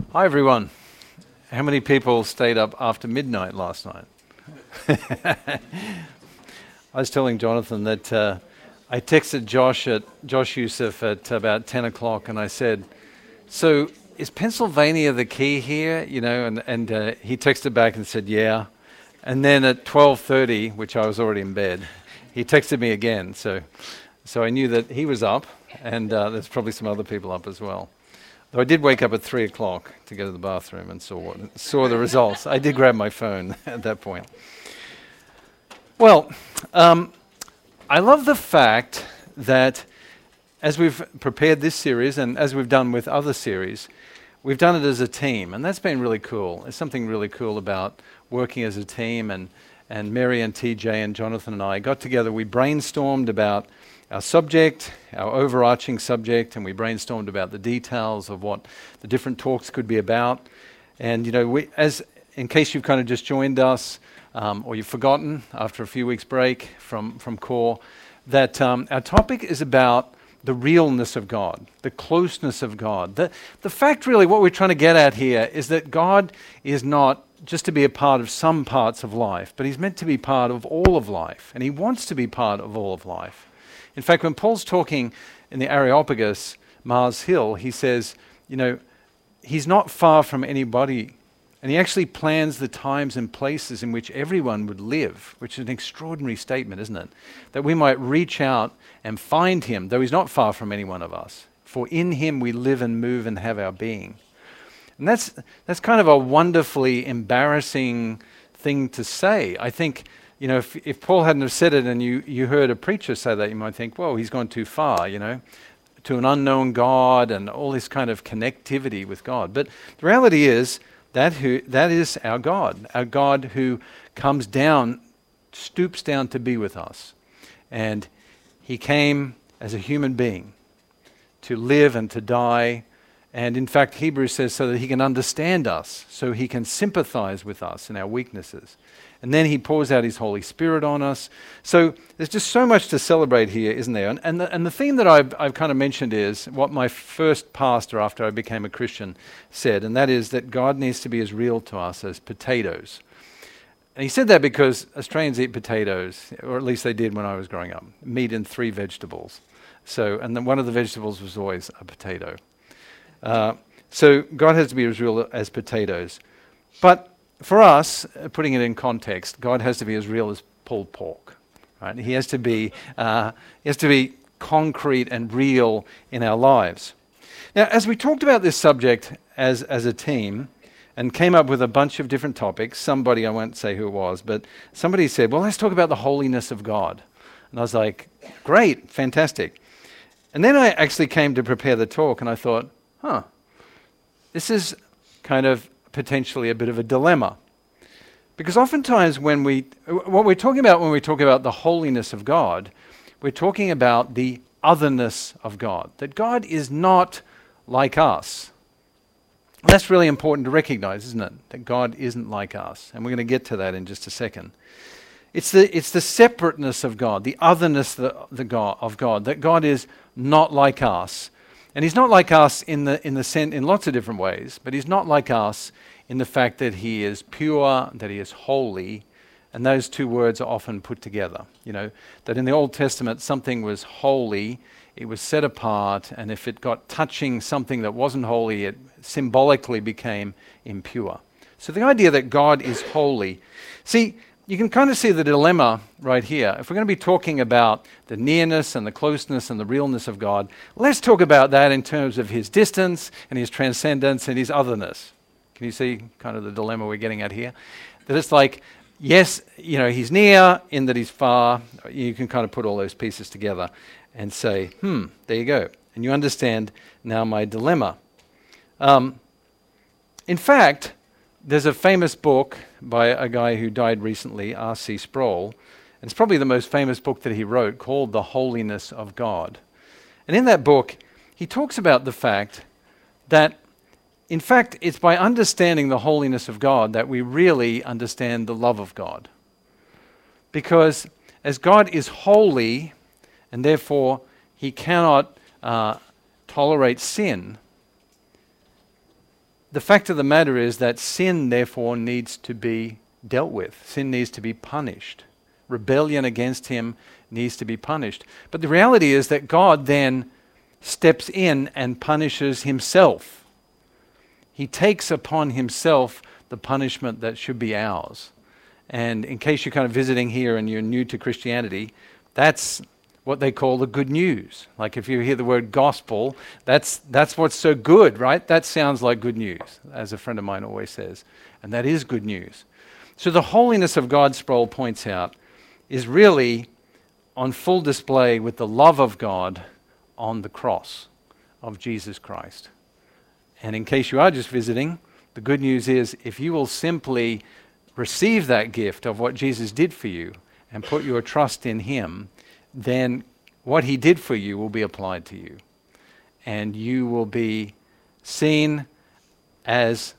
Hi everyone. How many people stayed up after midnight last night? I was telling Jonathan that I texted Josh Youssef at about 10 o'clock and I said, so is Pennsylvania the key here? You know, and he texted back and said, yeah. And then at 12:30, which I was already in bed, he texted me again. So I knew that he was up and there's probably some other people up as well. Though I did wake up at 3 o'clock to go to the bathroom and saw the results. I did grab my phone at that point. Well, I love the fact that as we've prepared this series and as we've done with other series, we've done it as a team, and that's been really cool. There's something really cool about working as a team, and Mary and TJ and Jonathan and I got together. We brainstormed about our subject, our overarching subject, and we brainstormed about the details of what the different talks could be about. And you know, in case you've kind of just joined us, or you've forgotten after a few weeks break from Core, that our topic is about the realness of God, the closeness of God. The fact really, what we're trying to get at here is that God is not just to be a part of some parts of life, but he's meant to be part of all of life, and he wants to be part of all of life. In fact, when Paul's talking in the Areopagus, Mars Hill, he says, you know, he's not far from anybody. And he actually plans the times and places in which everyone would live, which is an extraordinary statement, isn't it? That we might reach out and find him, though he's not far from any one of us. For in him we live and move and have our being. And that's kind of a wonderfully embarrassing thing to say. I think, you know, if Paul hadn't have said it and you heard a preacher say that, you might think, well, he's gone too far, you know, to an unknown God and all this kind of connectivity with God. But the reality is that is our God who comes down, stoops down to be with us. And he came as a human being to live and to die. And in fact, Hebrews says so that he can understand us, so he can sympathize with us in our weaknesses. And then he pours out his Holy Spirit on us. So there's just so much to celebrate here, isn't there? And the theme that I've kind of mentioned is what my first pastor after I became a Christian said, and that is that God needs to be as real to us as potatoes. And he said that because Australians eat potatoes, or at least they did when I was growing up, meat and 3 vegetables. And then one of the vegetables was always a potato. So God has to be as real as potatoes. But for us, putting it in context, God has to be as real as pulled pork. Right? He has to be concrete and real in our lives. Now, as we talked about this subject as a team and came up with a bunch of different topics, somebody, I won't say who it was, but somebody said, well, let's talk about the holiness of God. And I was like, great, fantastic. And then I actually came to prepare the talk and I thought, this is kind of potentially a bit of a dilemma. Because oftentimes what we're talking about when we talk about the holiness of God, we're talking about the otherness of God. That God is not like us. That's really important to recognize, isn't it? That God isn't like us. And we're going to get to that in just a second. It's the separateness of God, the otherness of God, that God is not like us. And he's not like us in lots of different ways, but he's not like us in the fact that he is pure, that he is holy, and those two words are often put together. You know, that in the Old Testament something was holy, it was set apart, and if it got touching something that wasn't holy, it symbolically became impure. So the idea that God is holy. See, you can kind of see the dilemma right here. If we're going to be talking about the nearness and the closeness and the realness of God, let's talk about that in terms of his distance and his transcendence and his otherness. Can you see kind of the dilemma we're getting at here? That it's like, yes, you know, he's near in that he's far. You can kind of put all those pieces together and say, there you go. And you understand now my dilemma. In fact, there's a famous book by a guy who died recently, R.C. Sproul, and it's probably the most famous book that he wrote, called The Holiness of God. And in that book, he talks about the fact that, in fact, it's by understanding the holiness of God that we really understand the love of God. Because as God is holy, and therefore he cannot tolerate sin, the fact of the matter is that sin, therefore, needs to be dealt with. Sin needs to be punished. Rebellion against him needs to be punished. But the reality is that God then steps in and punishes himself. He takes upon himself the punishment that should be ours. And in case you're kind of visiting here and you're new to Christianity, that's what they call the good news. Like if you hear the word gospel, that's what's so good, right? That sounds like good news, as a friend of mine always says. And that is good news. So the holiness of God, Sproul points out, is really on full display with the love of God on the cross of Jesus Christ. And in case you are just visiting, the good news is if you will simply receive that gift of what Jesus did for you and put your trust in him, then what he did for you will be applied to you. And you will be seen as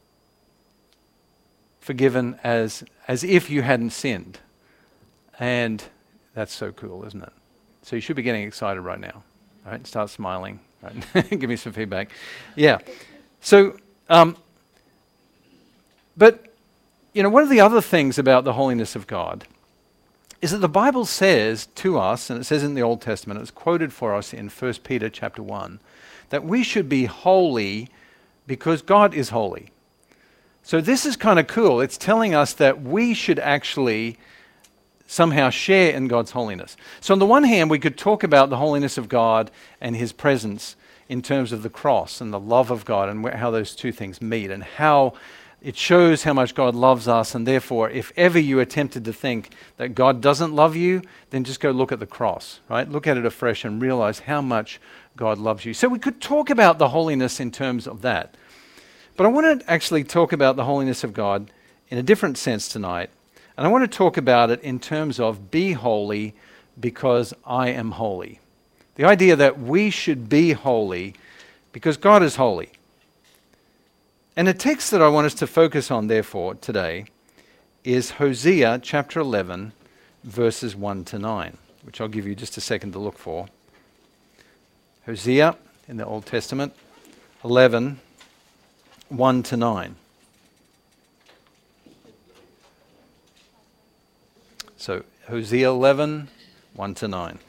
forgiven as if you hadn't sinned. And that's so cool, isn't it? So you should be getting excited right now. All right, start smiling. Right? Give me some feedback. Yeah. So, but, you know, one of the other things about the holiness of God is that the Bible says to us, and it says in the Old Testament, it's quoted for us in 1 Peter chapter 1, that we should be holy because God is holy. So this is kind of cool. It's telling us that we should actually somehow share in God's holiness. So on the one hand, we could talk about the holiness of God and his presence in terms of the cross and the love of God and how those two things meet and how it shows how much God loves us. And therefore, if ever you are tempted to think that God doesn't love you, then just go look at the cross, right? Look at it afresh and realize how much God loves you. So we could talk about the holiness in terms of that. But I want to actually talk about the holiness of God in a different sense tonight. And I want to talk about it in terms of be holy because I am holy. The idea that we should be holy because God is holy. And the text that I want us to focus on, therefore, today is Hosea chapter 11, verses 1 to 9, which I'll give you just a second to look for. Hosea in the Old Testament, 11, 1 to 9. So, Hosea 11, 1 to 9.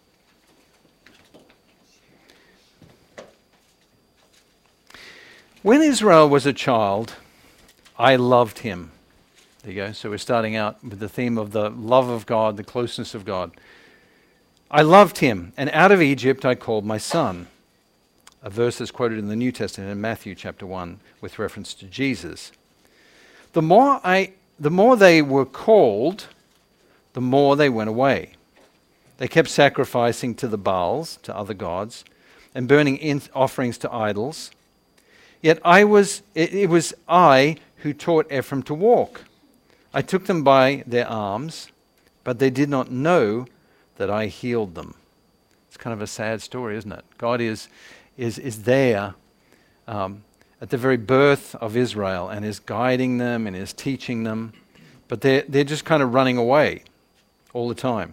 When Israel was a child, I loved him. There you go. So we're starting out with the theme of the love of God, the closeness of God. I loved him, and out of Egypt I called my son. A verse is quoted in the New Testament in Matthew chapter 1 with reference to Jesus. The more they were called, the more they went away. They kept sacrificing to the Baals, to other gods, and burning offerings to idols. Yet it was I who taught Ephraim to walk. I took them by their arms, but they did not know that I healed them. It's kind of a sad story, isn't it? God is there at the very birth of Israel and is guiding them and is teaching them, but they're just kind of running away all the time.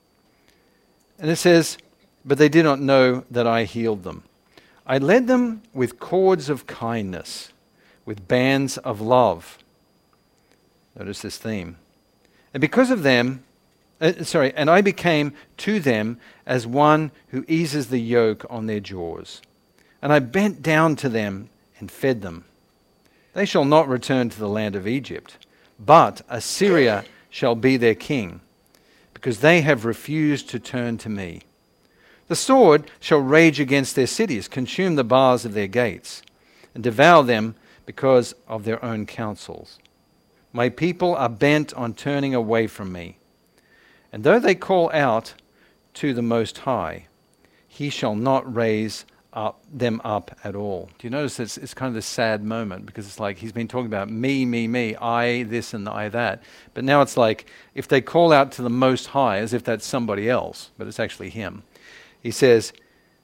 And it says, but they did not know that I healed them. I led them with cords of kindness, with bands of love. Notice this theme. And because of them, and I became to them as one who eases the yoke on their jaws. And I bent down to them and fed them. They shall not return to the land of Egypt, but Assyria shall be their king, because they have refused to turn to me. The sword shall rage against their cities, consume the bars of their gates, and devour them because of their own counsels. My people are bent on turning away from me. And though they call out to the Most High, he shall not raise them up at all. Do you notice it's kind of this sad moment, because it's like he's been talking about me, I this and I that. But now it's like if they call out to the Most High as if that's somebody else, but it's actually him. He says,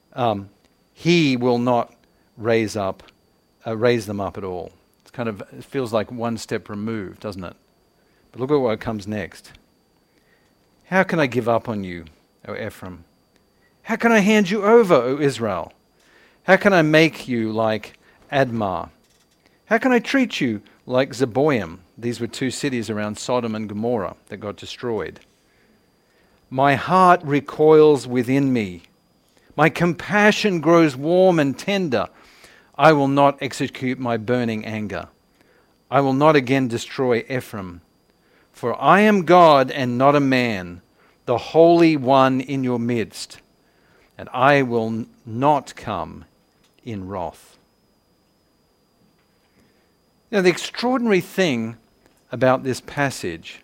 he will not raise them up at all. It feels like one step removed, doesn't it? But look at what comes next. How can I give up on you, O Ephraim? How can I hand you over, O Israel? How can I make you like Admah? How can I treat you like Zeboim? These were two cities around Sodom and Gomorrah that got destroyed. My heart recoils within me. My compassion grows warm and tender. I will not execute my burning anger. I will not again destroy Ephraim. For I am God and not a man, the Holy One in your midst, and I will not come in wrath. The extraordinary thing about this passage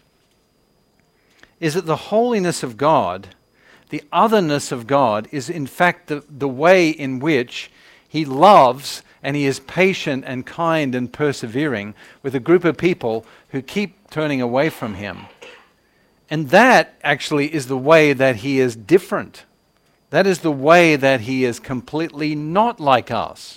is that the holiness of God, the otherness of God, is in fact the way in which He loves and He is patient and kind and persevering with a group of people who keep turning away from Him. And that actually is the way that He is different. That is the way that He is completely not like us.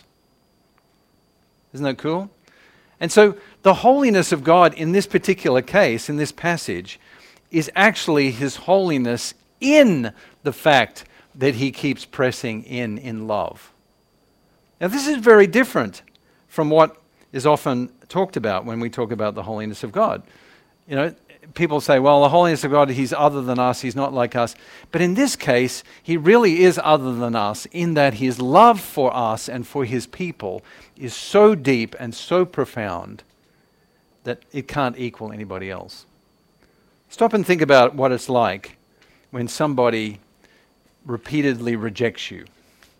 Isn't that cool? And so the holiness of God in this particular case, in this passage, is actually His holiness in the fact that He keeps pressing in love. Now this is very different from what is often talked about when we talk about the holiness of God. People say, well, the holiness of God, He's other than us, He's not like us. But in this case, He really is other than us in that His love for us and for His people is so deep and so profound that it can't equal anybody else. Stop and think about what it's like when somebody repeatedly rejects you.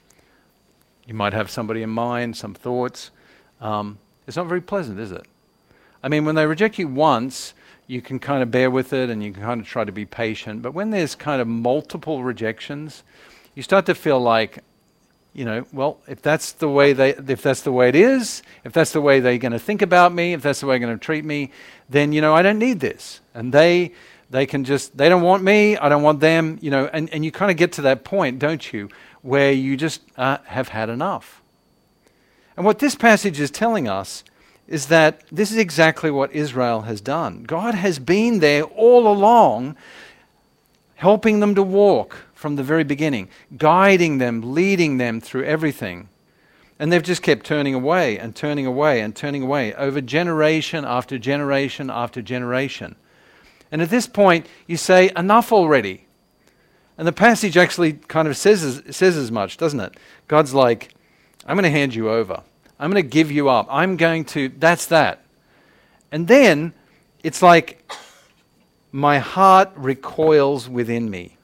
You might have somebody in mind, some thoughts. It's not very pleasant, is it? I mean, when they reject you once, you can kind of bear with it and you can kind of try to be patient. But when there's kind of multiple rejections, you start to feel like, well, if that's the way it is, if that's the way they're going to think about me, if that's the way they're going to treat me, then, I don't need this. And they don't want me, I don't want them, and you kind of get to that point, don't you, where you just have had enough. And what this passage is telling us is that this is exactly what Israel has done. God has been there all along, helping them to walk from the very beginning, guiding them, leading them through everything. And they've just kept turning away and turning away and turning away over generation after generation after generation. And at this point, you say, enough already. And the passage actually kind of says as much, doesn't it? God's like, I'm going to hand you over. I'm going to give you up. That's that. And then it's like, my heart recoils within me.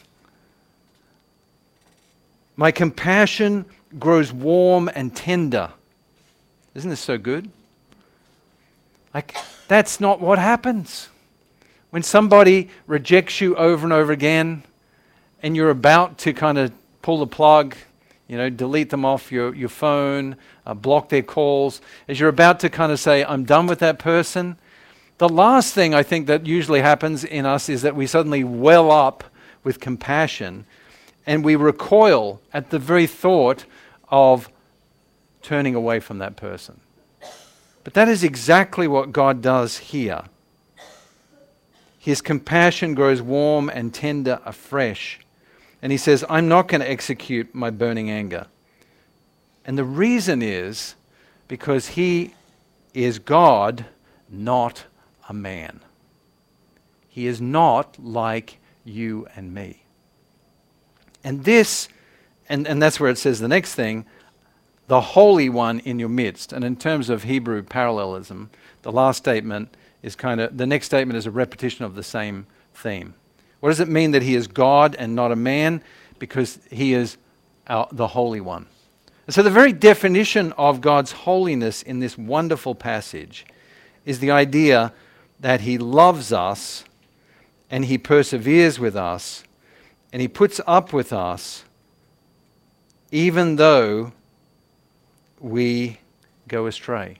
My compassion grows warm and tender. Isn't this so good? That's not what happens. When somebody rejects you over and over again, and you're about to kind of pull the plug, delete them off your phone, block their calls, as you're about to kind of say, I'm done with that person, the last thing I think that usually happens in us is that we suddenly well up with compassion and we recoil at the very thought of turning away from that person. But that is exactly what God does here. His compassion grows warm and tender afresh. And He says, I'm not going to execute my burning anger. And the reason is because He is God, not a man. He is not like you and me. And this, and that's where it says the next thing, the Holy One in your midst. And in terms of Hebrew parallelism, the last statement is the next statement is a repetition of the same theme. What does it mean that He is God and not a man? Because He is the Holy One. And so the very definition of God's holiness in this wonderful passage is the idea that He loves us and He perseveres with us and He puts up with us even though we go astray.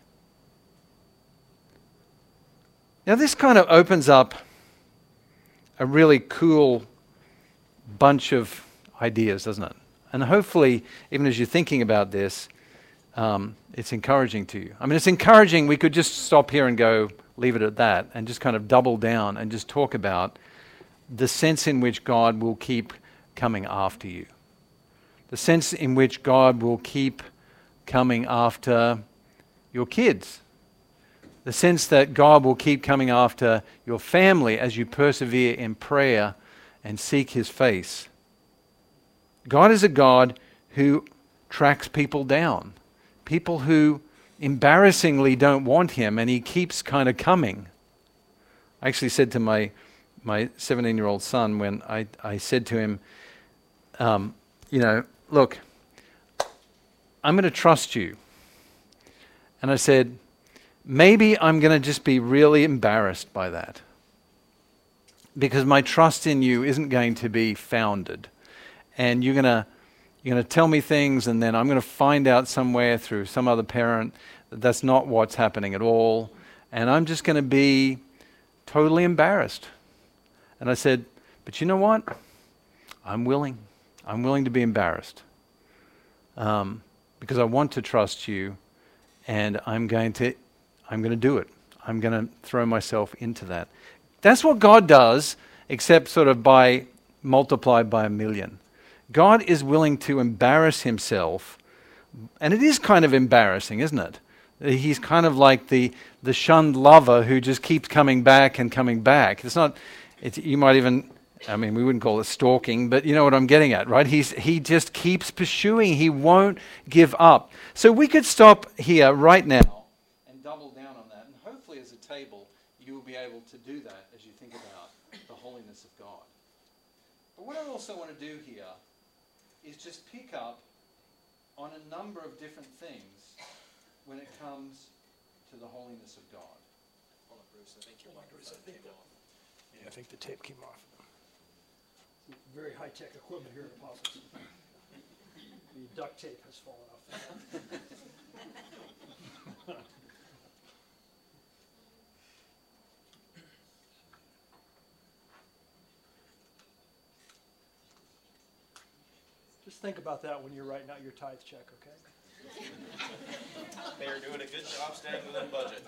Now this kind of opens up a really cool bunch of ideas, doesn't it? And hopefully, even as you're thinking about this, it's encouraging to you. I mean, it's encouraging. We could just stop here and go, leave it at that, and just kind of double down and just talk about the sense in which God will keep coming after you. The sense in which God will keep coming after your kids. The sense that God will keep coming after your family as you persevere in prayer and seek his face. God is a God who tracks people down. People who embarrassingly don't want him, and he keeps kind of coming. I actually said to my 17-year-old son when I said to him, look, I'm going to trust you. And I said, maybe I'm going to just be really embarrassed by that, because my trust in you isn't going to be founded. And you're going to tell me things, and then I'm going to find out somewhere through some other parent that that's not what's happening at all. And I'm just going to be totally embarrassed. And I said, but you know what? I'm willing. I'm willing to be embarrassed. Because I want to trust you, and I'm going to do it. I'm going to throw myself into that. That's what God does, except sort of multiplied by 1,000,000. God is willing to embarrass himself, and it is kind of embarrassing, isn't it? He's kind of like the shunned lover who just keeps coming back and coming back. You might even, we wouldn't call it stalking, but you know what I'm getting at, right? He just keeps pursuing. He won't give up. So we could stop here right now and double down on that. And hopefully as a table, you will be able to do that as you think about the holiness of God. But what I also want to do here is just pick up on a number of different things when it comes to the holiness of God. Hold on, Bruce. I think I think the tape came off. Very high-tech equipment here at Apostles. The duct tape has fallen off. Just think about that when you're writing out your tithe check, okay? They are doing a good job staying within budget.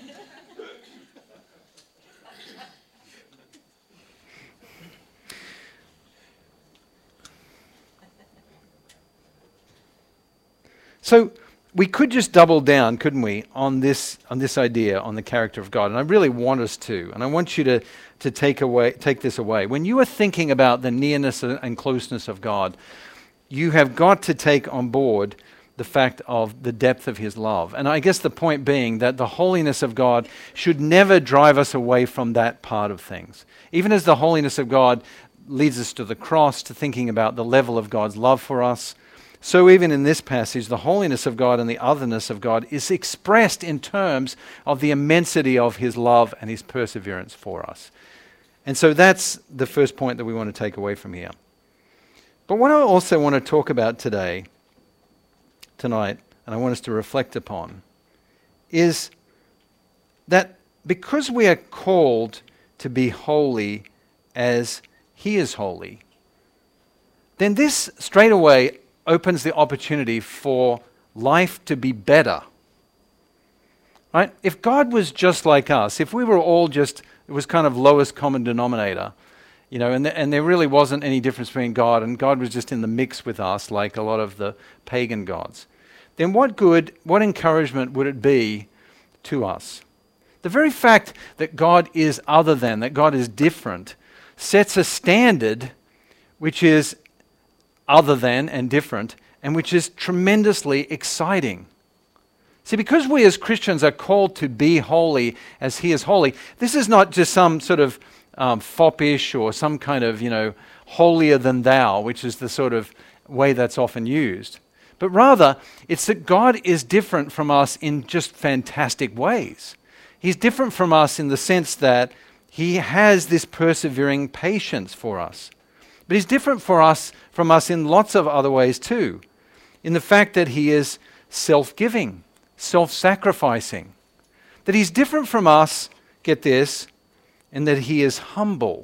So we could just double down, couldn't we, on this idea, on the character of God. And I really want us to. And I want you to take this away. When you are thinking about the nearness and closeness of God, you have got to take on board the fact of the depth of his love. And I guess the point being that the holiness of God should never drive us away from that part of things. Even as the holiness of God leads us to the cross, to thinking about the level of God's love for us, so even in this passage, the holiness of God and the otherness of God is expressed in terms of the immensity of his love and his perseverance for us. And so that's the first point that we want to take away from here. But what I also want to talk about tonight, and I want us to reflect upon, is that because we are called to be holy as he is holy, then this straight away opens the opportunity for life to be better. Right? If God was just like us, if we were all just, it was kind of lowest common denominator, and there really wasn't any difference between God, and God was just in the mix with us like a lot of the pagan gods, then what encouragement would it be to us? The very fact that God is other than, that God is different, sets a standard which is other than and different, and which is tremendously exciting. See, because we as Christians are called to be holy as he is holy, this is not just some sort of foppish or some kind of, holier than thou, which is the sort of way that's often used. But rather, it's that God is different from us in just fantastic ways. He's different from us in the sense that he has this persevering patience for us. But he's different from us in lots of other ways too. In the fact that he is self-giving, self-sacrificing. That he's different from us, get this, in that he is humble.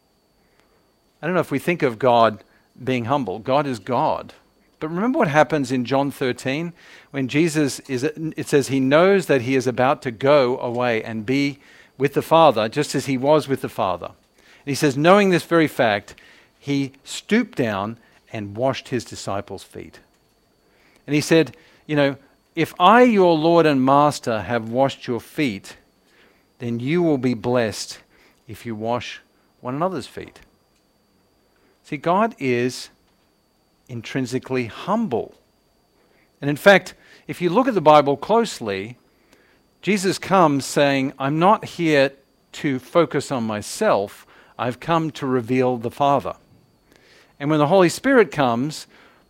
I don't know if we think of God being humble. God is God. But remember what happens in John 13? When Jesus it says he knows that he is about to go away and be with the Father, just as he was with the Father. And he says, knowing this very fact, he stooped down and washed his disciples' feet. And he said, If I, your Lord and Master, have washed your feet, then you will be blessed if you wash one another's feet. See, God is intrinsically humble. And in fact, if you look at the Bible closely, Jesus comes saying, I'm not here to focus on myself. I've come to reveal the Father. And when the Holy Spirit comes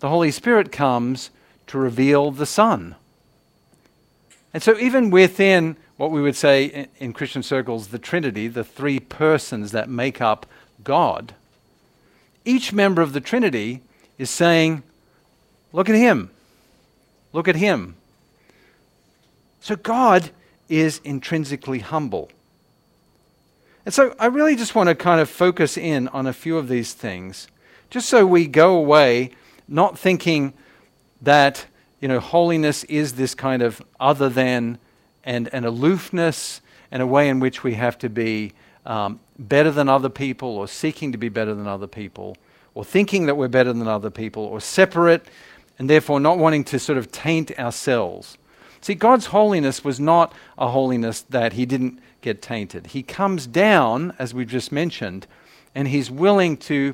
to reveal the Son. And so even within what we would say in Christian circles, the Trinity, the three persons that make up God, each member of the Trinity is saying, look at him. Look at him. So God is intrinsically humble. And so I really just want to kind of focus in on a few of these things, just so we go away not thinking that, holiness is this kind of other than and an aloofness and a way in which we have to be better than other people, or seeking to be better than other people, or thinking that we're better than other people, or separate, and therefore not wanting to sort of taint ourselves. See, God's holiness was not a holiness that he didn't get tainted. He comes down, as we've just mentioned, and he's willing to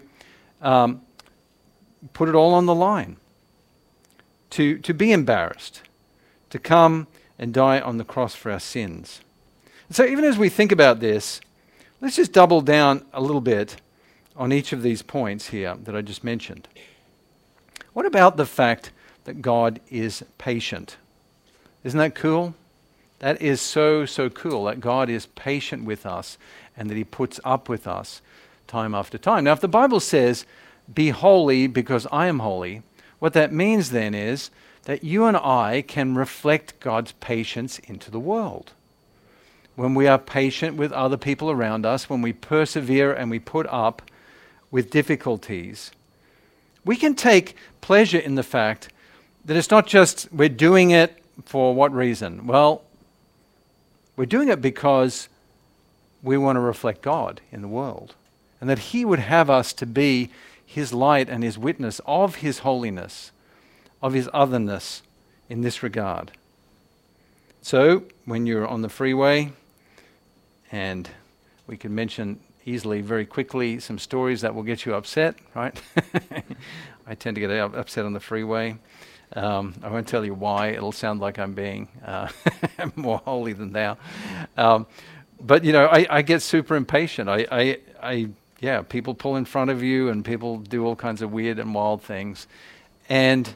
put it all on the line, to be embarrassed, to come and die on the cross for our sins. And so even as we think about this, let's just double down a little bit on each of these points here that I just mentioned. What about the fact that God is patient? Isn't that cool? That is so cool, that God is patient with us and that he puts up with us time after time. Now, if the Bible says, be holy because I am holy, what that means then is that you and I can reflect God's patience into the world. When we are patient with other people around us, when we persevere and we put up with difficulties, we can take pleasure in the fact that it's not just we're doing it for what reason? Well, we're doing it because we want to reflect God in the world, and that he would have us to be his light and his witness of his holiness, of his otherness in this regard. So, when you're on the freeway, and we can mention easily, very quickly, some stories that will get you upset, right? I tend to get upset on the freeway. I won't tell you why. It'll sound like I'm being more holy than thou. But, I get super impatient. People pull in front of you and people do all kinds of weird and wild things. And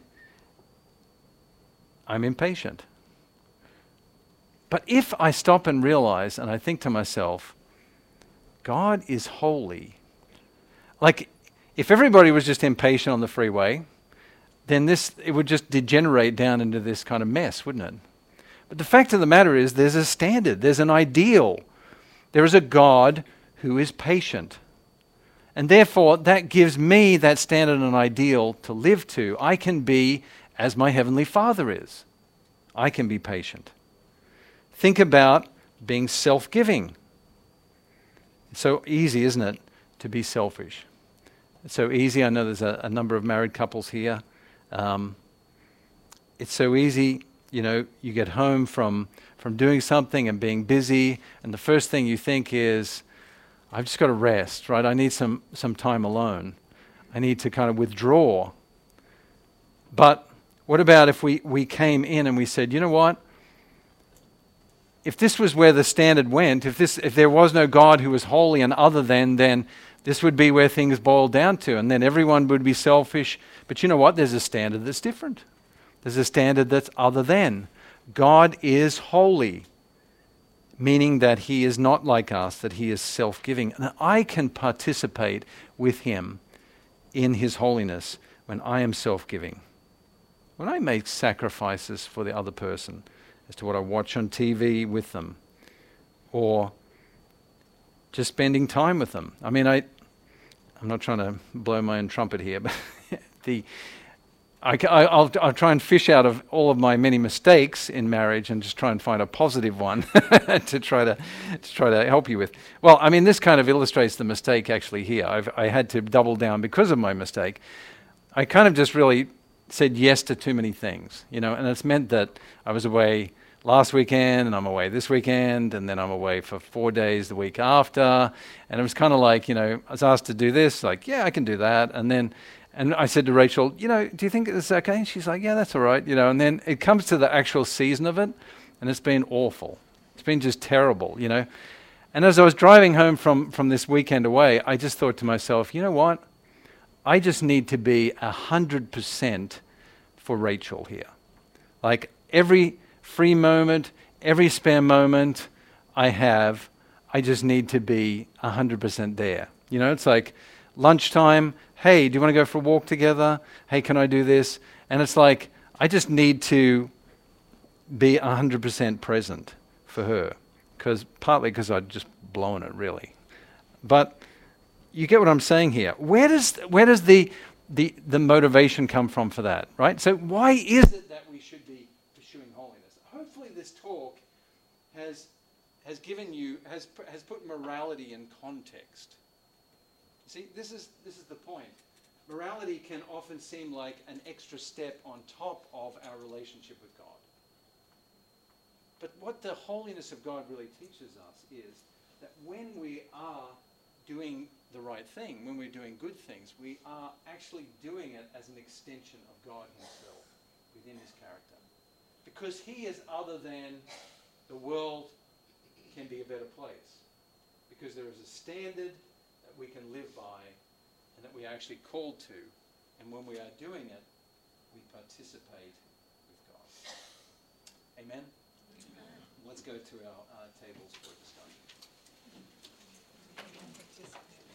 I'm impatient. But if I stop and realize, and I think to myself, God is holy. Like, if everybody was just impatient on the freeway, then it would just degenerate down into this kind of mess, wouldn't it? But the fact of the matter is, there's a standard, there's an ideal. There is a God who is patient. And therefore, that gives me that standard and ideal to live to. I can be as my Heavenly Father is. I can be patient. Think about being self-giving. It's so easy, isn't it, to be selfish? It's so easy. I know there's a number of married couples here. It's so easy, you get home from doing something and being busy, and the first thing you think is, I've just got to rest, right? I need some time alone. I need to kind of withdraw. But what about if we came in and we said, you know what? If this was where the standard went, if there was no God who was holy and other than, then this would be where things boiled down to, and then everyone would be selfish. But you know what? There's a standard that's different. There's a standard that's other than. God is holy, meaning that he is not like us, that he is self-giving. And I can participate with him in his holiness when I am self-giving. When I make sacrifices for the other person as to what I watch on TV with them, or just spending time with them. I mean, I'm not trying to blow my own trumpet here, but I'll try and fish out of all of my many mistakes in marriage and just try and find a positive one to try to help you with. Well, I mean, this kind of illustrates the mistake actually here. I had to double down because of my mistake. I kind of just really said yes to too many things, you know, and it's meant that I was away last weekend and I'm away this weekend and then I'm away for 4 days the week after. And it was kind of like, you know, I was asked to do this, like, yeah, I can do that. And I said to Rachel, you know, do you think it's okay? And she's like, yeah, that's all right, you know. And then it comes to the actual season of it and it's been awful. It's been just terrible, you know. And as I was driving home from this weekend away, I just thought to myself, you know what? I just need to be 100% for Rachel here. Like every free moment, every spare moment I have, I just need to be 100% there. You know, it's like lunchtime, hey, do you want to go for a walk together? Hey, can I do this? And it's like, I just need to be 100% present for her. Partly because I'd just blown it, really. But you get what I'm saying here. Where does the motivation come from for that, right? So why is it that we should be pursuing holiness? Hopefully this talk has put morality in context. See, this is the point. Morality can often seem like an extra step on top of our relationship with God. But what the holiness of God really teaches us is that when we are doing the right thing, when we're doing good things, we are actually doing it as an extension of God himself within his character. Because he is other than the world can be a better place. Because there is a standard that we can live by and that we are actually called to. And when we are doing it, we participate with God. Amen? Let's go to our tables for